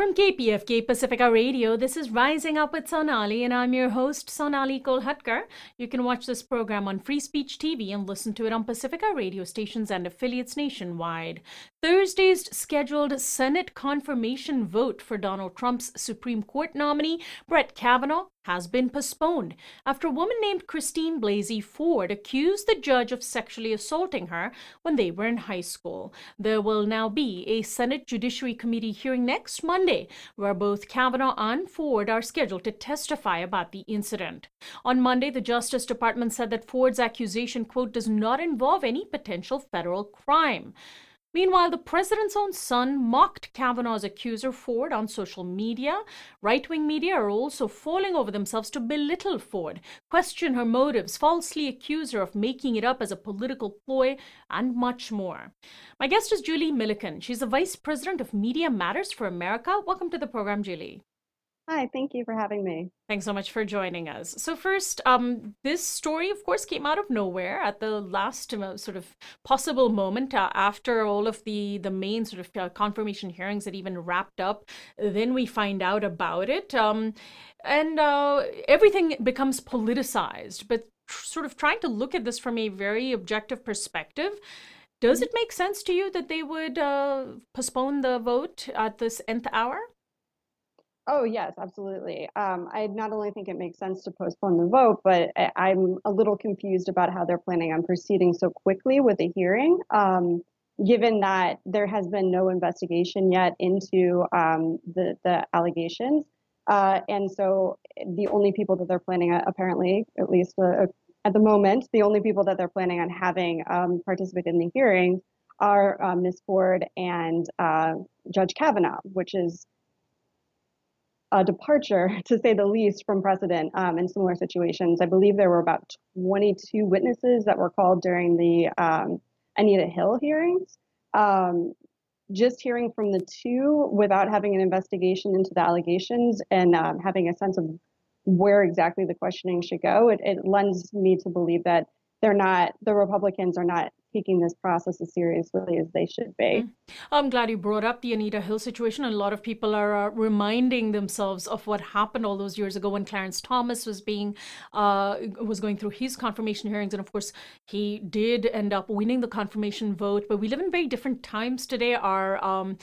From KPFK Pacifica Radio, this is Rising Up with Sonali, and I'm your host, Sonali Kolhatkar. You can watch this program on Free Speech TV and listen to it on Pacifica radio stations and affiliates nationwide. Thursday's scheduled Senate confirmation vote for Donald Trump's Supreme Court nominee, Brett Kavanaugh, has been postponed after a woman named Christine Blasey Ford accused the judge of sexually assaulting her when they were in high school. There will now be a Senate Judiciary Committee hearing next Monday, where both Kavanaugh and Ford are scheduled to testify about the incident. On Monday, the Justice Department said that Ford's accusation, quote, does not involve any potential federal crime. Meanwhile, the president's own son mocked Kavanaugh's accuser, Ford, on social media. Right-wing media are also falling over themselves to belittle Ford, question her motives, falsely accuse her of making it up as a political ploy, and much more. My guest is Julie Milliken. She's the Vice President of Media Matters for America. Welcome to the program, Julie. Hi, thank you for having me. Thanks so much for joining us. So first, this story, of course, came out of nowhere at the last sort of possible moment after all of the main sort of confirmation hearings had even wrapped up. Then we find out about it, and everything becomes politicized. But sort of trying to look at this from a very objective perspective, does it make sense to you that they would postpone the vote at this nth hour? Oh, yes, absolutely. I not only think it makes sense to postpone the vote, but I'm a little confused about how they're planning on proceeding so quickly with the hearing, given that there has been no investigation yet into the allegations. And so the only people that they're planning, apparently, at least at the moment, the only people that they're planning on having participate in the hearing are Ms. Ford and Judge Kavanaugh, which is a departure, to say the least, from precedent in similar situations. I believe there were about 22 witnesses that were called during the Anita Hill hearings. Just hearing from the two without having an investigation into the allegations and having a sense of where exactly the questioning should go, it lends me to believe that the Republicans are not taking this process as seriously as they should be. I'm glad you brought up the Anita Hill situation. A lot of people are reminding themselves of what happened all those years ago when Clarence Thomas was going through his confirmation hearings, and of course he did end up winning the confirmation vote. But we live in very different times today. Our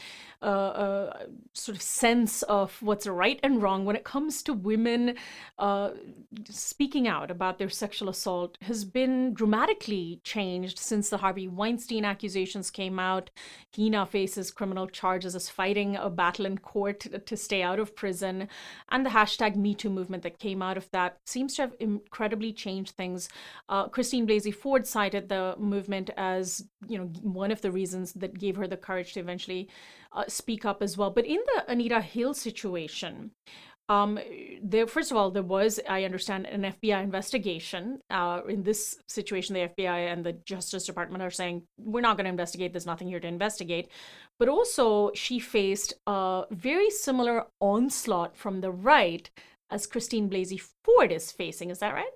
sort of sense of what's right and wrong when it comes to women speaking out about their sexual assault has been dramatically changed since the Harvey Weinstein accusations came out. He now faces criminal charges, is fighting a battle in court to stay out of prison. And the hashtag #MeToo movement that came out of that seems to have incredibly changed things. Christine Blasey Ford cited the movement as, one of the reasons that gave her the courage to eventually speak up as well. But in the Anita Hill situation, first of all, there was, I understand, an FBI investigation. In this situation, the FBI and the Justice Department are saying, we're not going to investigate. There's nothing here to investigate. But also, she faced a very similar onslaught from the right as Christine Blasey Ford is facing. Is that right?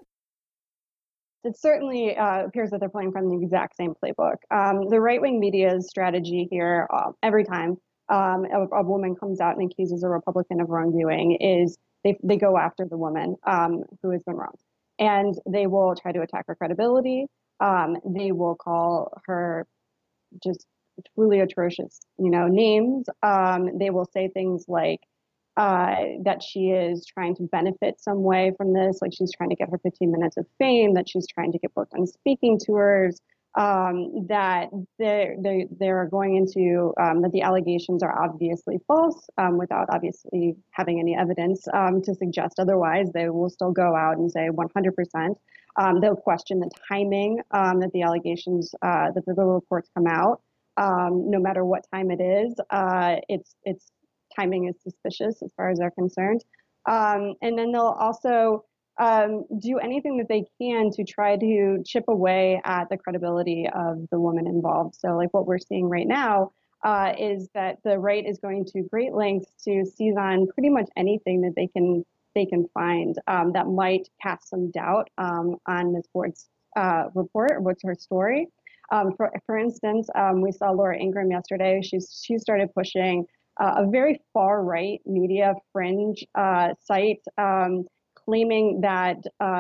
It certainly appears that they're playing from the exact same playbook. The right-wing media's strategy here, every time a woman comes out and accuses a Republican of wrongdoing, is they go after the woman who has been wronged. And they will try to attack her credibility. They will call her just truly atrocious, names. They will say things like that she is trying to benefit some way from this, like she's trying to get her 15 minutes of fame, that she's trying to get booked on speaking tours, that they're going into that the allegations are obviously false without obviously having any evidence to suggest otherwise. They will still go out and say 100%. They'll question the timing that the allegations, that the reports come out. No matter what time it is, it's timing is suspicious as far as they're concerned. And then they'll also do anything that they can to try to chip away at the credibility of the woman involved. So like what we're seeing right now is that the right is going to great lengths to seize on pretty much anything that they can find that might cast some doubt on Ms. Ford's report, what's her story. For instance, we saw Laura Ingraham yesterday. She started pushing a very far right media fringe site claiming that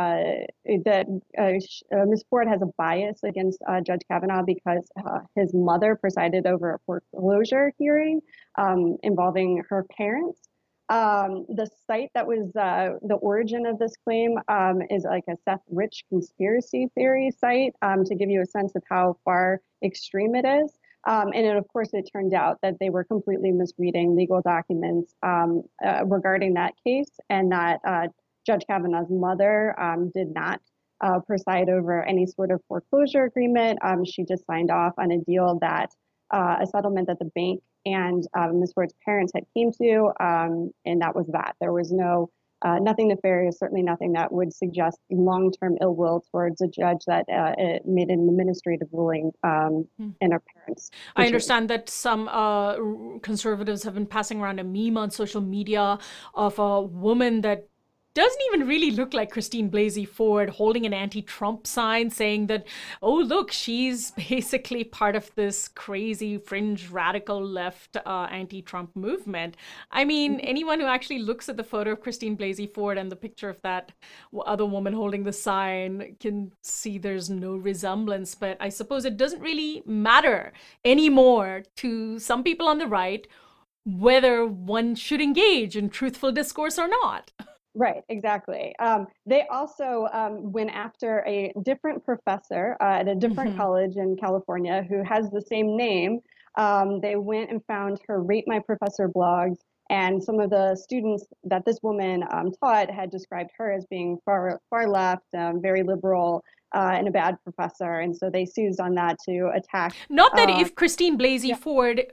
Ms. Ford has a bias against Judge Kavanaugh because his mother presided over a foreclosure hearing involving her parents. The site that was the origin of this claim is like a Seth Rich conspiracy theory site to give you a sense of how far extreme it is. Of course, it turned out that they were completely misreading legal documents regarding that case, and that Judge Kavanaugh's mother did not preside over any sort of foreclosure agreement. She just signed off on a deal that a settlement that the bank and Ms. Ford's parents had came to, and that was that. There was nothing nefarious, certainly nothing that would suggest long-term ill will towards a judge that it made an administrative ruling in her parents. I understand that some conservatives have been passing around a meme on social media of a woman that doesn't even really look like Christine Blasey Ford holding an anti-Trump sign saying that, oh, look, she's basically part of this crazy fringe radical left anti-Trump movement. I mean, anyone who actually looks at the photo of Christine Blasey Ford and the picture of that other woman holding the sign can see there's no resemblance. But I suppose it doesn't really matter anymore to some people on the right whether one should engage in truthful discourse or not. Right, exactly. They also went after a different professor at a different college in California who has the same name. They went and found her Rate My Professor blogs, and some of the students that this woman taught had described her as being far left, very liberal, and a bad professor. And so they seized on that to attack. Not that if Christine Blasey Ford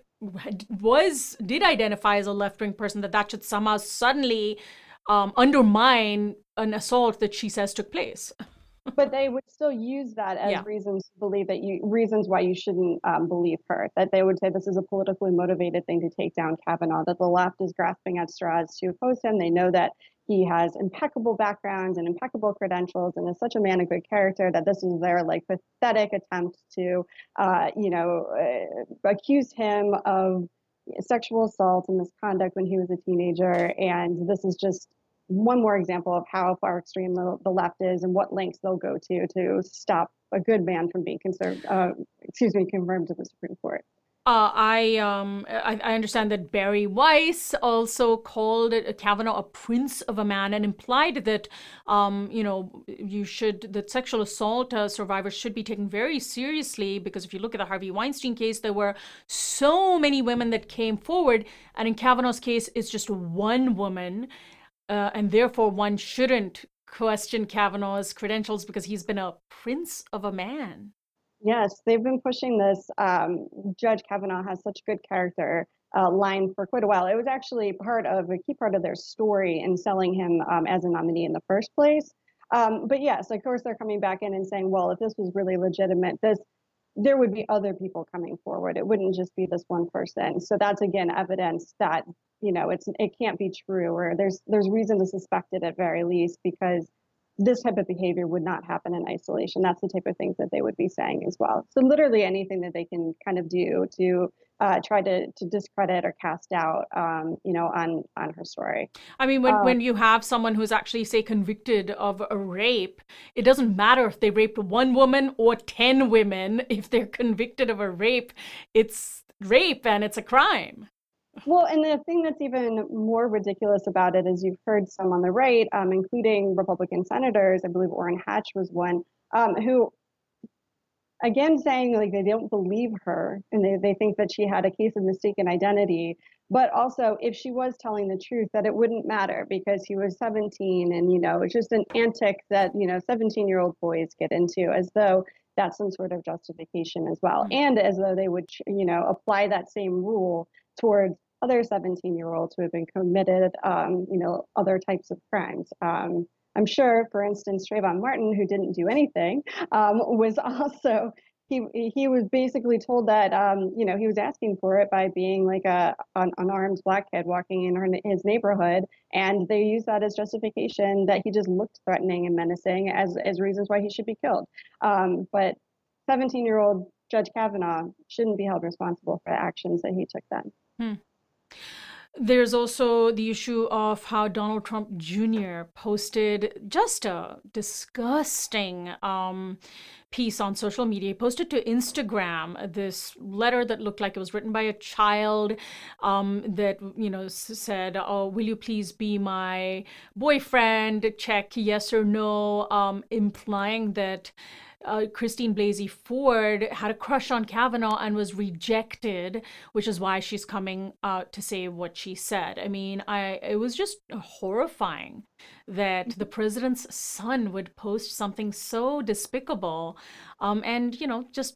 did identify as a left-wing person, that should somehow suddenly undermine an assault that she says took place. But they would still use that as reasons to believe that reasons why you shouldn't believe her. That they would say this is a politically motivated thing to take down Kavanaugh. That the left is grasping at straws to oppose him. They know that he has impeccable backgrounds and impeccable credentials and is such a man of good character that this is their like pathetic attempt to, accuse him of sexual assault and misconduct when he was a teenager. And this is just one more example of how far extreme the left is and what lengths they'll go to stop a good man from being confirmed to the Supreme Court. I understand that Barry Weiss also called Kavanaugh a prince of a man and implied that, that sexual assault survivors should be taken very seriously, because if you look at the Harvey Weinstein case, there were so many women that came forward, and in Kavanaugh's case, it's just one woman. And therefore, one shouldn't question Kavanaugh's credentials because he's been a prince of a man. Yes, they've been pushing this. Judge Kavanaugh has such good character line for quite a while. It was actually a key part of their story in selling him as a nominee in the first place. But yes, of course, they're coming back in and saying, well, if this was really legitimate, there would be other people coming forward. It wouldn't just be this one person. So that's, again, evidence that it can't be true, or there's reason to suspect it at very least, because this type of behavior would not happen in isolation. That's the type of things that they would be saying as well. So literally anything that they can kind of do to try to discredit or cast doubt, on her story. I mean, when you have someone who's actually, say, convicted of a rape, it doesn't matter if they raped one woman or 10 women. If they're convicted of a rape, it's rape and it's a crime. Well, and the thing that's even more ridiculous about it is you've heard some on the right, including Republican senators, I believe Orrin Hatch was one, who, again, saying like they don't believe her and they think that she had a case of mistaken identity. But also, if she was telling the truth, that it wouldn't matter because he was 17 and, it's just an antic that, 17-year-old boys get into, as though that's some sort of justification as well. And as though they would, apply that same rule towards other 17-year-olds who have been committed, other types of crimes. I'm sure, for instance, Trayvon Martin, who didn't do anything, was also, he was basically told that, he was asking for it by being like an unarmed black kid walking in his neighborhood. And they used that as justification that he just looked threatening and menacing as reasons why he should be killed. But 17-year-old Judge Kavanaugh shouldn't be held responsible for the actions that he took then. There's also the issue of how Donald Trump Jr. posted just a disgusting piece on social media. He posted to Instagram this letter that looked like it was written by a child, that, said, "Oh, will you please be my boyfriend? Check yes or no," implying that Christine Blasey Ford had a crush on Kavanaugh and was rejected, which is why she's coming out to say what she said. I mean, it was just horrifying that the president's son would post something so despicable, and just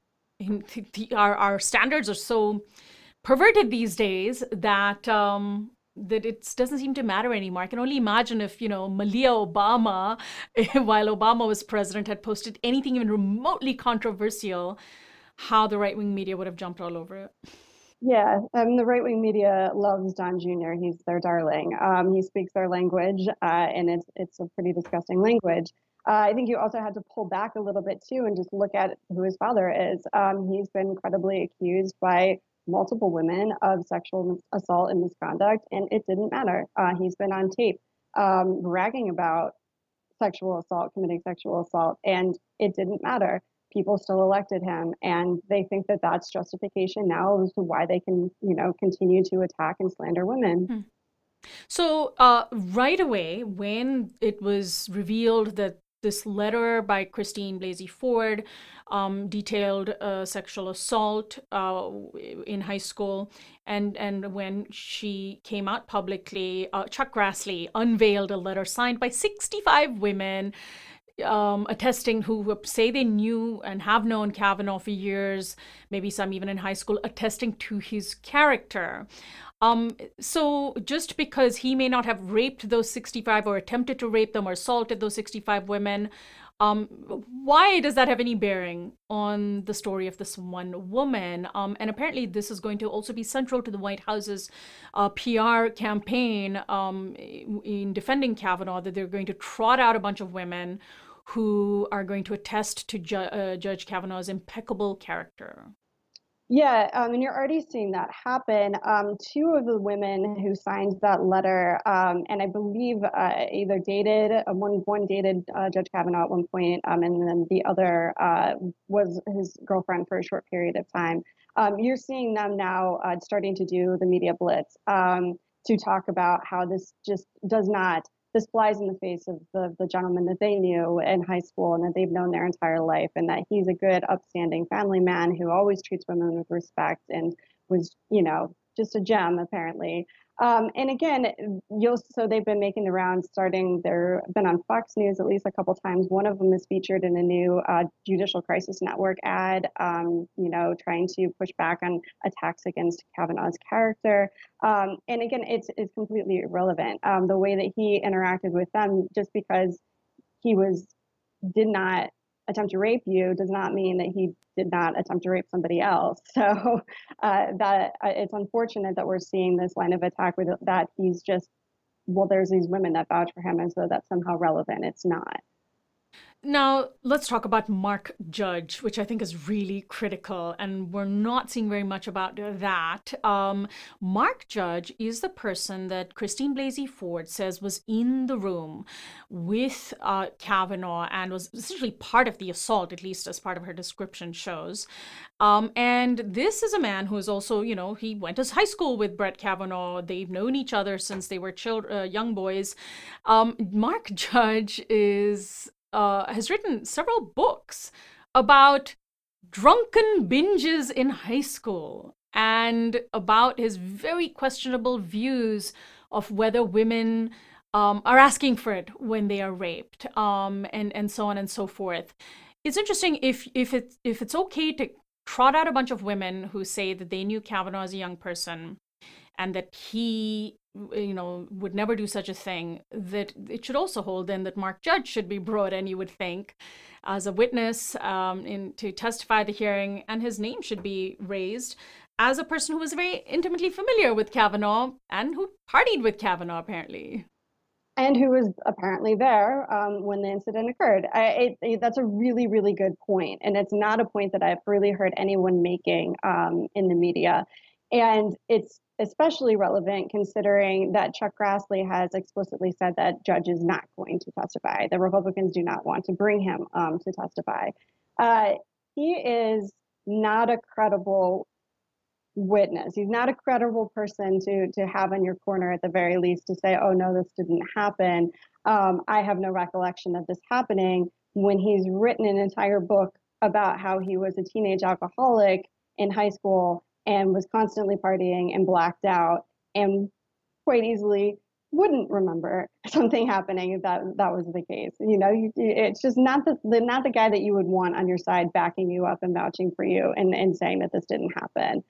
our standards are so perverted these days that it doesn't seem to matter anymore. I can only imagine if, Malia Obama, while Obama was president, had posted anything even remotely controversial, how the right wing media would have jumped all over it. Yeah, the right-wing media loves Don Jr. He's their darling. He speaks their language, and it's a pretty disgusting language. I think you also had to pull back a little bit too and just look at who his father is. He's been credibly accused by multiple women of sexual assault and misconduct, and it didn't matter. He's been on tape bragging about sexual assault, committing sexual assault, and it didn't matter. People still elected him, and they think that that's justification now as to why they can, continue to attack and slander women. Hmm. So, right away, when it was revealed that this letter by Christine Blasey Ford detailed sexual assault in high school, and when she came out publicly, Chuck Grassley unveiled a letter signed by 65 women, attesting, who say they knew and have known Kavanaugh for years, maybe some even in high school, attesting to his character. So just because he may not have raped those 65 or attempted to rape them or assaulted those 65 women, why does that have any bearing on the story of this one woman? And apparently this is going to also be central to the White House's PR campaign in defending Kavanaugh, that they're going to trot out a bunch of women who are going to attest to Judge Kavanaugh's impeccable character. Yeah, and you're already seeing that happen. Two of the women who signed that letter, and I believe either dated one dated Judge Kavanaugh at one point, and then the other was his girlfriend for a short period of time. You're seeing them now starting to do the media blitz to talk about how this just does not. This flies in the face of the gentleman that they knew in high school and that they've known their entire life, and that he's a good, upstanding family man who always treats women with respect and was, just a gem, apparently. And again, so they've been making the rounds starting, they've been on Fox News at least a couple times. One of them is featured in a new Judicial Crisis Network ad, trying to push back on attacks against Kavanaugh's character. And again, it's completely irrelevant. The way that he interacted with them, just because he did not attempt to rape you, does not mean that he did not attempt to rape somebody else. So that it's unfortunate that we're seeing this line of attack with that he's just, well, there's these women that vouch for him, and so that's somehow relevant. It's not. Now, let's talk about Mark Judge, which I think is really critical, and we're not seeing very much about that. Mark Judge is the person that Christine Blasey Ford says was in the room with Kavanaugh and was essentially part of the assault, at least as part of her description shows. And this is a man who is also, he went to high school with Brett Kavanaugh. They've known each other since they were young boys. Mark Judge has written several books about drunken binges in high school and about his very questionable views of whether women are asking for it when they are raped, and so on and so forth. It's interesting if it's okay to trot out a bunch of women who say that they knew Kavanaugh as a young person and that he would never do such a thing, that it should also hold then that Mark Judge should be brought in, you would think, as a witness to testify at the hearing, and his name should be raised as a person who was very intimately familiar with Kavanaugh and who partied with Kavanaugh, apparently. And who was apparently there when the incident occurred. That's a really, really good point. And it's not a point that I've really heard anyone making in the media. And it's especially relevant considering that Chuck Grassley has explicitly said that Judge is not going to testify. The Republicans do not want to bring him to testify. Uh, he is not a credible witness. He's not a credible person to have in your corner at the very least to say, "Oh no, this didn't happen. I have no recollection of this happening." When he's written an entire book about how he was a teenage alcoholic in high school and was constantly partying and blacked out, and quite easily wouldn't remember something happening if that was the case. It's just not the guy that you would want on your side backing you up and vouching for you and saying that this didn't happen.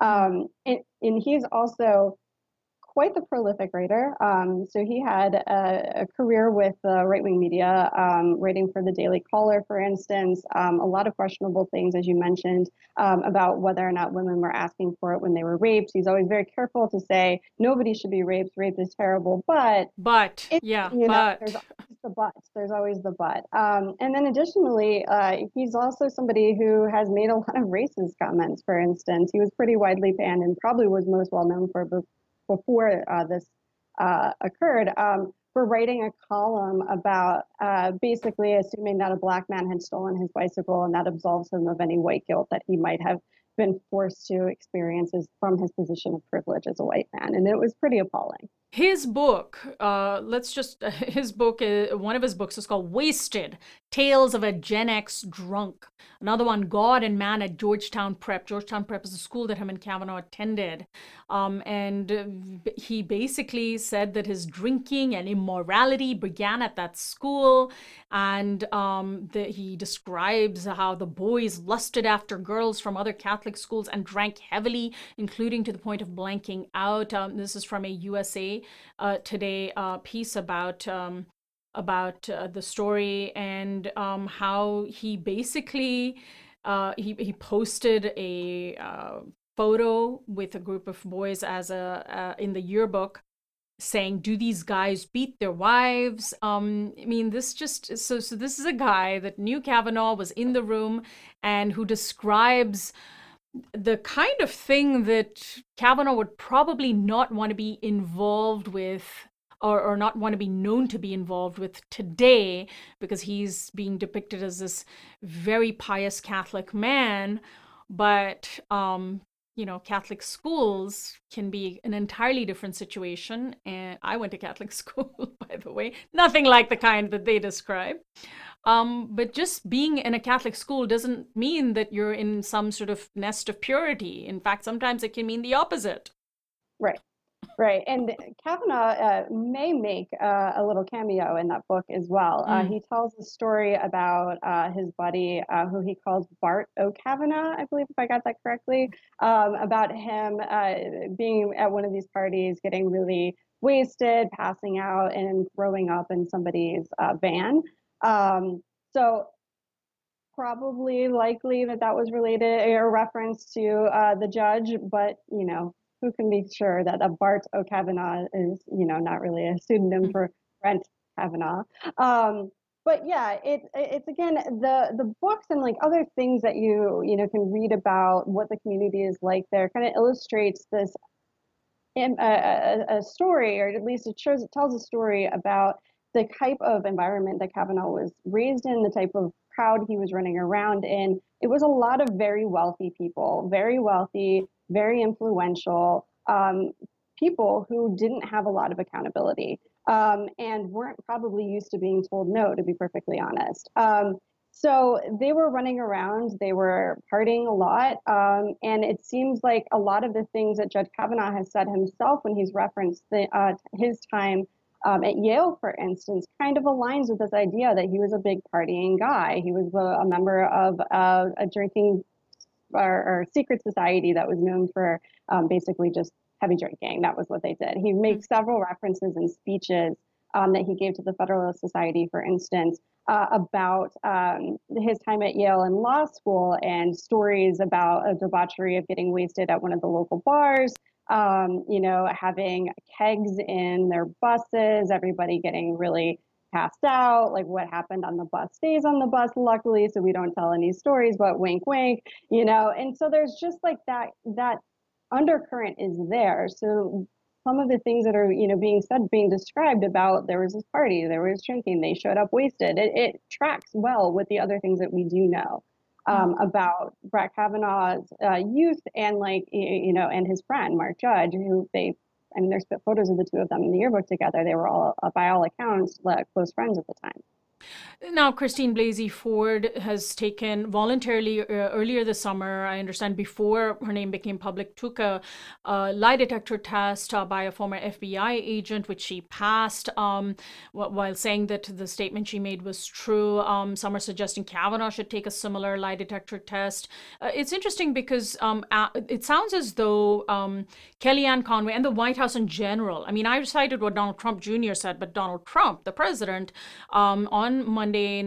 And he's also quite the prolific writer. So he had a career with right-wing media, writing for the Daily Caller, for instance, a lot of questionable things, as you mentioned, about whether or not women were asking for it when they were raped. He's always very careful to say nobody should be raped. Rape is terrible, But it, yeah, there's but always the but. There's always the but. And then additionally, he's also somebody who has made a lot of racist comments. For instance, he was pretty widely panned and probably was most well known for before this occurred, for writing a column about basically assuming that a black man had stolen his bicycle and that absolves him of any white guilt that he might have been forced to experience from his position of privilege as a white man. And it was pretty appalling. his book, his book, one of his books is called Wasted, Tales of a Gen X Drunk. Another one, God and Man at Georgetown Prep. Georgetown Prep is a school that him and Kavanaugh attended. And he basically said that his drinking and immorality began at that school. And he describes how the boys lusted after girls from other Catholic schools and drank heavily, including to the point of blanking out. This is from a USA Today piece about the story, and how he basically he posted a photo with a group of boys as in the yearbook, saying, "Do these guys beat their wives?" I mean, this just so this is a guy that knew Kavanaugh, was in the room, and who describes the kind of thing that Kavanaugh would probably not want to be involved with, or not want to be known to be involved with today, because he's being depicted as this very pious Catholic man. But Catholic schools can be an entirely different situation. And I went to Catholic school, by the way, nothing like the kind that they describe. But just being in a Catholic school doesn't mean that you're in some sort of nest of purity. In fact, sometimes it can mean the opposite. Right. Right. And Kavanaugh may make a little cameo in that book as well. He tells a story about his buddy, who he calls Bart O'Kavanaugh, I believe, if I got that correctly, about him being at one of these parties, getting really wasted, passing out, and throwing up in somebody's van. So probably likely that was related, a reference to the judge, but who can be sure that a Bart O'Kavanaugh is not really a pseudonym for Brent Kavanaugh. But yeah, it's again the books and like other things that you can read about what the community is like there kind of illustrates this a story, or at least it tells a story about the type of environment that Kavanaugh was raised in, the type of crowd he was running around in. It was a lot of very wealthy people, very wealthy, very influential people who didn't have a lot of accountability, and weren't probably used to being told no, to be perfectly honest. So they were running around, they were partying a lot, and it seems like a lot of the things that Judge Kavanaugh has said himself when he's referenced his time at Yale, for instance, kind of aligns with this idea that he was a big partying guy. He was a member of a drinking or secret society that was known for basically just heavy drinking. That was what they did. He makes several references in speeches that he gave to the Federalist Society, for instance, about his time at Yale in law school, and stories about a debauchery of getting wasted at one of the local bars, having kegs in their buses, everybody getting really passed out, like what happened on the bus stays on the bus, luckily, so we don't tell any stories, but wink, wink, and so there's just like that undercurrent is there. So some of the things that are, being said, being described about there was this party, there was drinking, they showed up wasted. It tracks well with the other things that we do know Mm. about Brett Kavanaugh's youth and and his friend Mark Judge, who I mean, there's photos of the two of them in the yearbook together. They were all, by all accounts, close friends at the time. Now, Christine Blasey Ford has taken voluntarily earlier this summer, I understand before her name became public, took a lie detector test by a former FBI agent, which she passed while saying that the statement she made was true. Some are suggesting Kavanaugh should take a similar lie detector test. It's interesting because it sounds as though Kellyanne Conway and the White House in general, I mean, I cited what Donald Trump Jr. said, but Donald Trump, the president, on Monday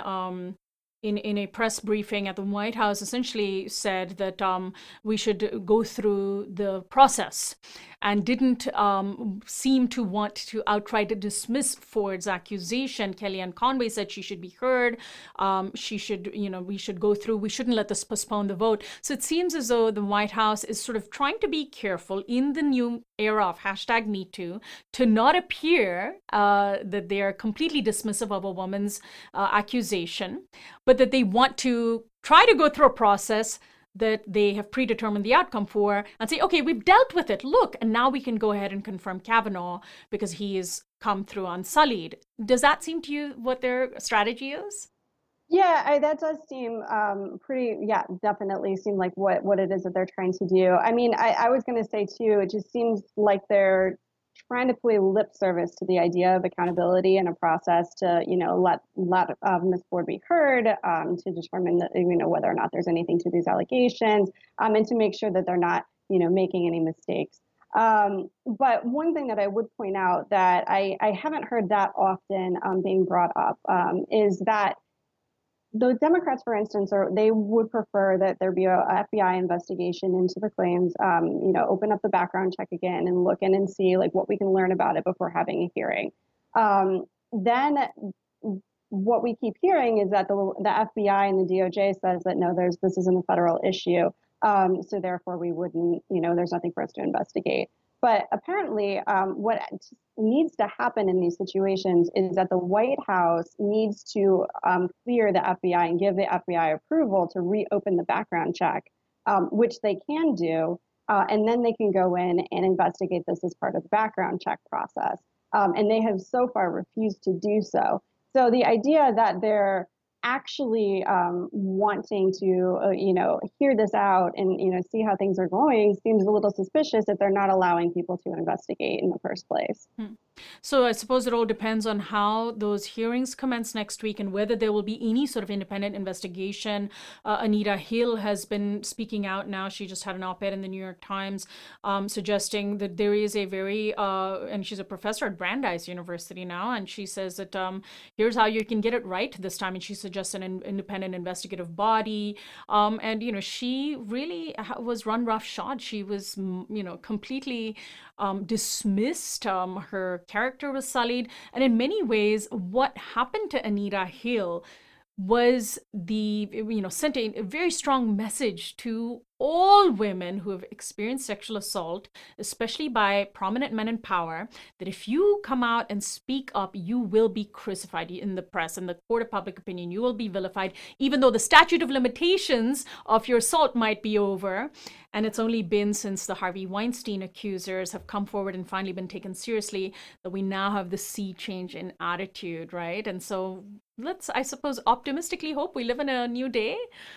in a press briefing at the White House, essentially said that we should go through the process, and didn't seem to want to outright dismiss Ford's accusation. Kellyanne Conway said she should be heard. We should go through. We shouldn't let this postpone the vote. So it seems as though the White House is sort of trying to be careful in the new era of #MeToo to not appear that they are completely dismissive of a woman's accusation, but that they want to try to go through a process that they have predetermined the outcome for and say, okay, we've dealt with it. Look, and now we can go ahead and confirm Kavanaugh because he has come through unsullied. Does that seem to you what their strategy is? Yeah, that does seem definitely seem like what it is that they're trying to do. I mean, I was going to say too, it just seems like they're trying to play lip service to the idea of accountability and a process to, let Ms. Ford be heard, to determine that, whether or not there's anything to these allegations, and to make sure that they're not, making any mistakes. But one thing that I would point out that I haven't heard that often being brought up is that the Democrats, for instance, they would prefer that there be a FBI investigation into the claims, open up the background check again and look in and see like what we can learn about it before having a hearing. Then what we keep hearing is that the FBI and the DOJ says that no, this isn't a federal issue, so therefore we wouldn't, there's nothing for us to investigate. But apparently, what needs to happen in these situations is that the White House needs to clear the FBI and give the FBI approval to reopen the background check, which they can do, and then they can go in and investigate this as part of the background check process. And they have so far refused to do so. So the idea that they're actually wanting to, hear this out and, see how things are going seems a little suspicious if they're not allowing people to investigate in the first place. So I suppose it all depends on how those hearings commence next week and whether there will be any sort of independent investigation. Anita Hill has been speaking out now. She just had an op-ed in the New York Times suggesting that there is a very, and she's a professor at Brandeis University now, and she says that here's how you can get it right this time. And she suggests an independent investigative body. And, she really was run roughshod. She was, completely dismissed. Her character was sullied. And in many ways, what happened to Anita Hill was sent a very strong message to all women who have experienced sexual assault, especially by prominent men in power, that if you come out and speak up, you will be crucified in the press, in the court of public opinion. You will be vilified, even though the statute of limitations of your assault might be over. And it's only been since the Harvey Weinstein accusers have come forward and finally been taken seriously that we now have the sea change in attitude, right? And so let's, I suppose, optimistically hope we live in a new day.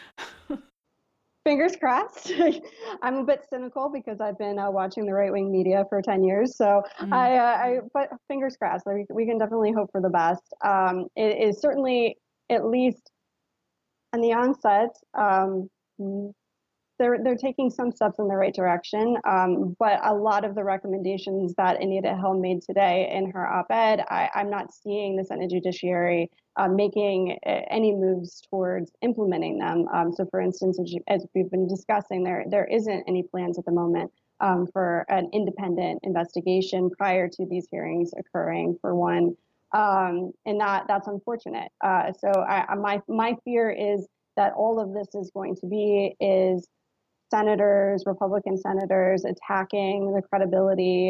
Fingers crossed. I'm a bit cynical because I've been watching the right-wing media for 10 years. So but fingers crossed. We can definitely hope for the best. It is certainly, at least on the onset, they're taking some steps in the right direction. But a lot of the recommendations that Anita Hill made today in her op-ed, I'm not seeing the Senate Judiciary making any moves towards implementing them. So for instance, as we've been discussing, there isn't any plans at the moment for an independent investigation prior to these hearings occurring, for one. And that's unfortunate. So my fear is that all of this is going to be is senators, Republican senators, attacking the credibility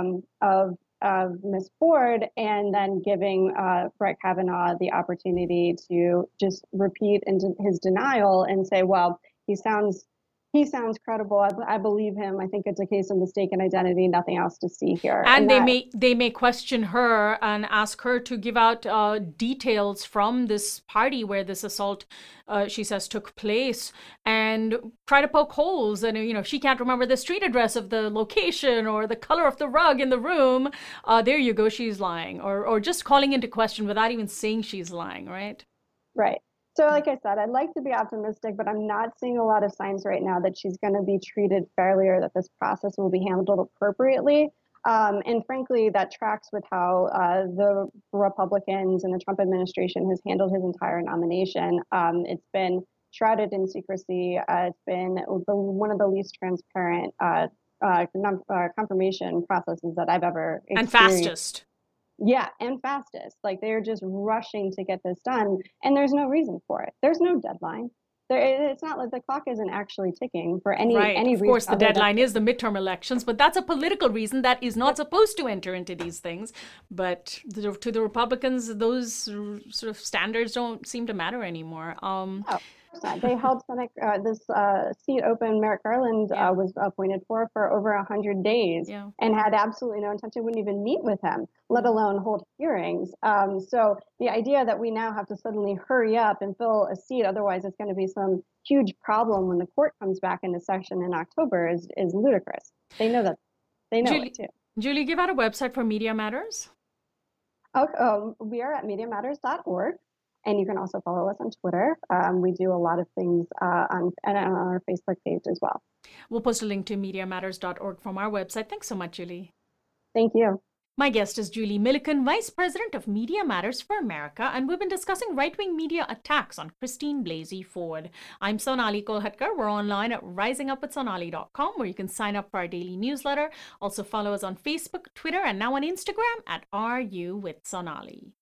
of Ms. Ford, and then giving Brett Kavanaugh the opportunity to just repeat into his denial and say, well, he sounds credible. I believe him. I think it's a case of mistaken identity. Nothing else to see here. And they may question her and ask her to give out details from this party where this assault, she says, took place, and try to poke holes. And if she can't remember the street address of the location or the color of the rug in the room, there you go, she's lying, or just calling into question without even saying she's lying, right? Right. So like I said, I'd like to be optimistic, but I'm not seeing a lot of signs right now that she's going to be treated fairly or that this process will be handled appropriately. And frankly, that tracks with how the Republicans and the Trump administration has handled his entire nomination. It's been shrouded in secrecy. It's been one of the least transparent confirmation processes that I've ever experienced. And fastest. Yeah, and fastest. Like, they're just rushing to get this done, and there's no reason for it. There's no deadline. It's not like the clock isn't actually ticking for any reason. Of course, the deadline is the midterm elections, but that's a political reason that is not supposed to enter into these things. But to the Republicans, those sort of standards don't seem to matter anymore. They held Senate, this seat open. Merrick Garland was appointed for over 100 days and had absolutely no intention, wouldn't even meet with him, let alone hold hearings. So the idea that we now have to suddenly hurry up and fill a seat, otherwise it's going to be some huge problem when the court comes back into session in October is ludicrous. They know that. They know it too. Julie, give out a website for Media Matters. We are at MediaMatters.org. And you can also follow us on Twitter. We do a lot of things on our Facebook page as well. We'll post a link to MediaMatters.org from our website. Thanks so much, Julie. Thank you. My guest is Julie Milliken, Vice President of Media Matters for America, and we've been discussing right-wing media attacks on Christine Blasey Ford. I'm Sonali Kolhatkar. We're online at risingupwithsonali.com, where you can sign up for our daily newsletter. Also follow us on Facebook, Twitter, and now on Instagram at RU with Sonali.